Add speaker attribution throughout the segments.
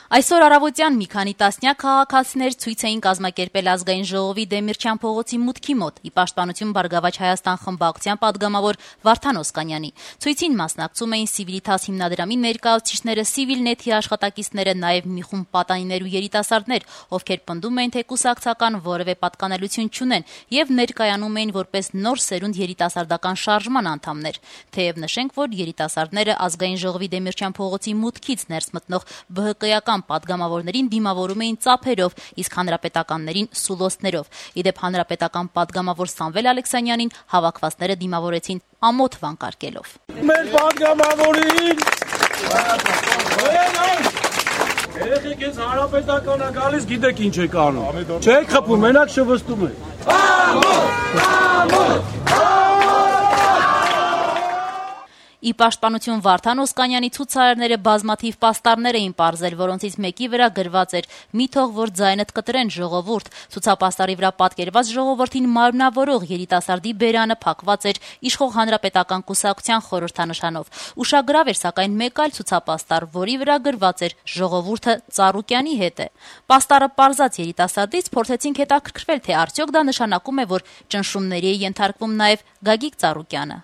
Speaker 1: Այսօր առավոտյան մի քանի տասնյակ քաղաքացիներ ցույց էին կազմակերպել ազգային ժողովի Դեմիրճյան փողոցի մուտքի մոտ՝ ի պաշտպանություն Բարգավաճ Հայաստան խմբակցության պատգամավոր Վարդան Օսկանյանի։ Ցույցին մասնակցում էին Civitas հիմնադրամի ներկայացուցիչները, Civilnet-ի աշխատակիցները, նաև մի խումբ պատանիներ ու երիտասարդներ, ովքեր պնդում էին, թե կուսակցական որևէ պատկանելություն չունեն եւ ներկայանում էին որպես նոր սերունդ երիտասարդական շարժման անդամներ։ Թեև նշենք, որ երիտասարդները ազգային ժողովի Դեմիրճյան փողոցի մուտքից ներս մտնող ԲՀԿ-ական պատգամավորներին դիմավորում էին ծափերով, իսկ հանրապետականներին սուլոստներով։ Իդեպ հանրապետական պատգամավոր Սամվել Ալեքսանյանին հավաքվածները դիմավորեցին ամոթ վանկարկելով։
Speaker 2: Մեր պատգամավորին երեխեք ես հանրապետականը գալիս գիտեք ինչ եք անում։ Չեք խփում, մենակ շվստում եք։
Speaker 1: Ի պաշտպանություն Վարդան Օսկանյանի ցուցարարները բազմաթիվ պաստառներ էին պարզել, որոնցից մեկի վրա գրված էր՝ «Մի թող որ ձայնդ կտրեն ժողովուրդ»։ Ցուցապաստառի վրա պատկերված ժողովրդին մարմնավորող երիտասարդի բերանը փակված էր իշխող հանրապետական կուսակցության խորհրդանշանով։ Ուշագրավ էր սակայն մեկ այլ ցուցապաստառ, որի վրա գրված էր՝ «Ժողովուրդը Ծառուկյանի հետ է»։ Պաստառը պարզած երիտասարդից փորձեցինք հետաքրքրվել, թե արդյոք դա նշանակում է, որ ճնշումների է ենթարկվում նաև Գագիկ Ծառուկյանը։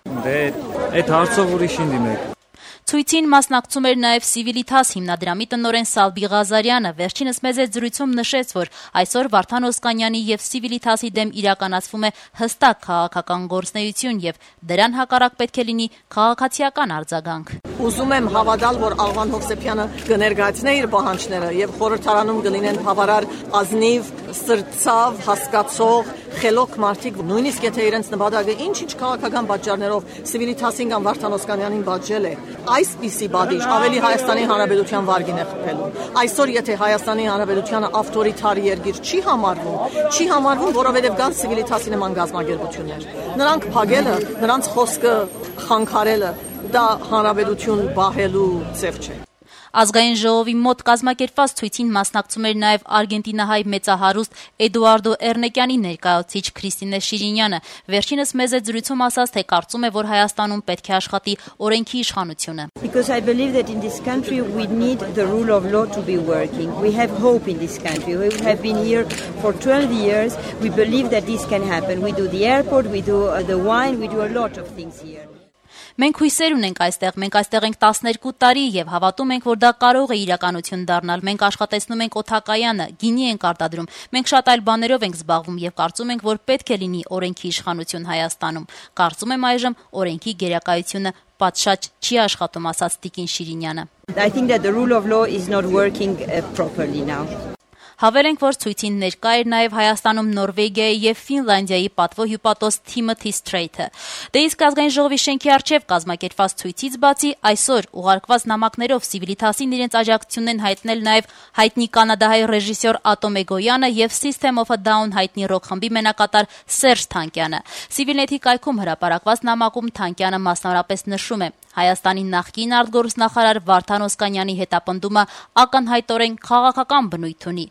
Speaker 3: Այդ հարցով ուրիշին դիմեք։
Speaker 1: Ցույցին մասնակցում էր նաև Civitas հիմնադրամի տնօրեն Սալբի Ղազարյանը։ Վերջինս մեծ զրույցում նշեց, որ այսօր Վարդան Օսկանյանի եւ Civitas-ի դեմ իրականացվում է հստակ քաղաքական գործունեություն եւ դրան հակառակ պետք է լինի քաղաքացիական արձագանք։
Speaker 4: Ուզում եմ հավատալ, որ Աղվան Հովսեփյանը կներկայացնի իր պահանջները եւ խորհրդարանում կլինեն բավարար ազնիվ, սրտացավ, հասկացող, խելոք մարդիկ, նույնիսկ եթե իրենց նպատակը ինչ-ինչ քաղաքական պատճառներով Civitas-ին կամ Վարդան Օսկանյանին պատժել է, այսպիսի բադիժ ավելի Հայաստանի Հանրապետության վարգին է խփելու։ Այսօր եթե Հայաստանի Հանրապետությունը ավտորիտար երկիր չի համարվում, որովհետև կան Civitas-ի նման գազམ་ագերբություններ։ Նրանք փակելը, նրանց խոսքը խանգարելը դա հանրապետություն բահելու ձև չէ։
Speaker 1: Ազգային ժողովի մոտ կազմակերպված ցույցին մասնակցում էր նաև արգենտինահայ մեծահարուստ Էդուարդո Էրնեկյանի ներկայացուցիչ Քրիստինե Շիրինյանը։ Վերջինս մեծ զրույցում ասաց, թե կարծում է, որ Հայաստանում պետք է աշխատի օրենքի իշխանությունը։
Speaker 5: Because I believe that in this country we need the rule of law to be working. We have hope in this country. We have been here for 12 years. We believe that this can happen. We do the airport, we do the wine, we do a lot of things here.
Speaker 1: Մենք հույսեր ունենք այստեղ, մենք այստեղ ենք 12 տարի եւ հավատում ենք, որ դա կարող է իրականություն դառնալ։ Մենք աշխատեցնում ենք օդակայանը, գինի ենք արտադրում, մենք շատ այլ բաներով ենք զբաղվում եւ կարծում ենք, որ պետք է լինի օրենքի իշխանություն Հայաստանում։ Կարծում եմ այժմ օրենքի գերակայությունը պատշաճ չի աշխատում, ասաց Տիկին Շիրինյանը։
Speaker 5: I think that the rule of law is not working properly now.
Speaker 1: Հավելենք, որ ցույցին ներկա էր նաև Հայաստանում Նորվեգիայի եւ Ֆինլանդիայի պատվո հյուպատոս Թիմոթի Սթրեյթը։ Դե իսկ ազգային ժողովի շենքի առջև կազմակերպված ցույցից բացի այսօր ուղարկված նամակներով Civitas-ին իրենց աջակցությունն են հայտնել նաև հայտնի կանադահայ ռեժիսոր Ատոմ Էգոյանը եւ System of a Down հայտնի ռոք խմբի մենակատար Սերժ Թանկյանը։ Civilnet-ի կայքում հրապարակված նամակում Թանկյանը մասնավորապես նշում է. Հայաստանի նախկին արտգործնախարար Վարդան Օսկանյանի հետապնդումը ակնհայտորեն քաղաքական բնույթ ունի։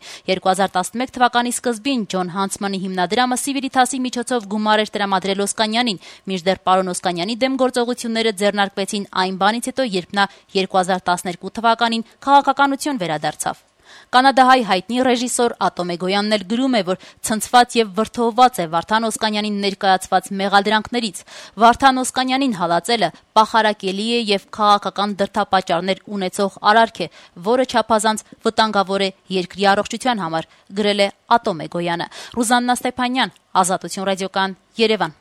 Speaker 1: 2011 թվականի սկզբին Ջոն Հանցմանի հիմնադրամը Civitas-ի միջոցով գումար էր տրամադրել Օսկանյանին, մինչդեռ պարոն Օսկանյանի դեմ գործողությունները ձեռնարկվեցին այն բանից հետո, երբ նա 2012 թվականին քաղաքականություն վերադարձավ։ Կանադահայ հայտնի ռեժիսոր Ատոմ Էգոյանն էլ գրում է, որ ցնցված եւ վրդովված է Վարդան Օսկանյանին ներկայացված մեղադրանքներից։ Վարդան Օսկանյանին հալածելը պախարակելի է եւ քաղաքական դրդապատճառներ ունեցող արարք է, որը չափազանց վտանգավոր է երկրի առողջության համար, գրել է Ատոմ Էգոյանը։ Ռուզաննա Ստեփանյան, Ազատություն ռադիոկան, Երևան։